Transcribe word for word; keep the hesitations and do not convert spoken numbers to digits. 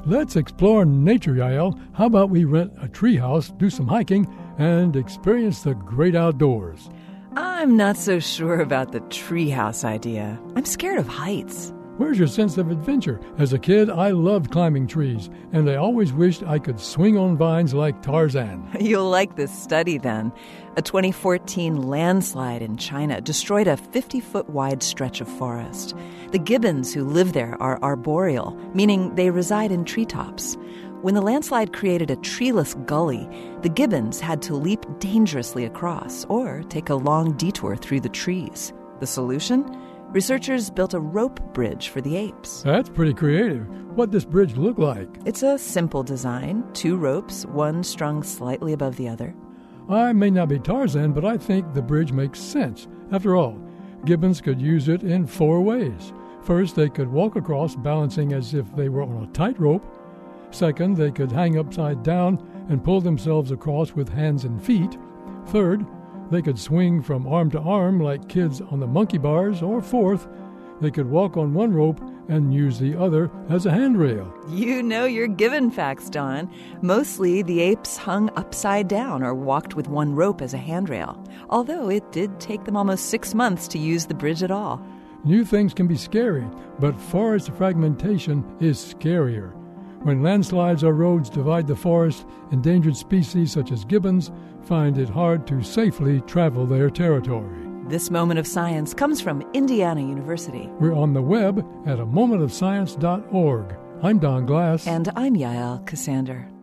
Let's explore nature, Yael. How about we rent a treehouse, do some hiking, and experience the great outdoors? I'm not so sure about the treehouse idea. I'm scared of heights. Where's your sense of adventure? As a kid, I loved climbing trees, and I always wished I could swing on vines like Tarzan. You'll like this study, then. A twenty fourteen landslide in China destroyed a fifty-foot wide stretch of forest. The gibbons who live there are arboreal, meaning they reside in treetops. When the landslide created a treeless gully, the gibbons had to leap dangerously across or take a long detour through the trees. The solution? Researchers built a rope bridge for the apes. That's pretty creative. What'd this bridge look like? It's a simple design. Two ropes, one strung slightly above the other. I may not be Tarzan, but I think the bridge makes sense. After all, gibbons could use it in four ways. First, they could walk across balancing as if they were on a tightrope. Second, they could hang upside down and pull themselves across with hands and feet. Third, they could swing from arm to arm like kids on the monkey bars. Or fourth, they could walk on one rope and use the other as a handrail. You know your gibbon facts, Don. Mostly the apes hung upside down or walked with one rope as a handrail, although it did take them almost six months to use the bridge at all. New things can be scary, but forest fragmentation is scarier. When landslides or roads divide the forest, endangered species such as gibbons find it hard to safely travel their territory. This Moment of Science comes from Indiana University. We're on the web at a moment of science dot org. I'm Don Glass. And I'm Yael Cassander.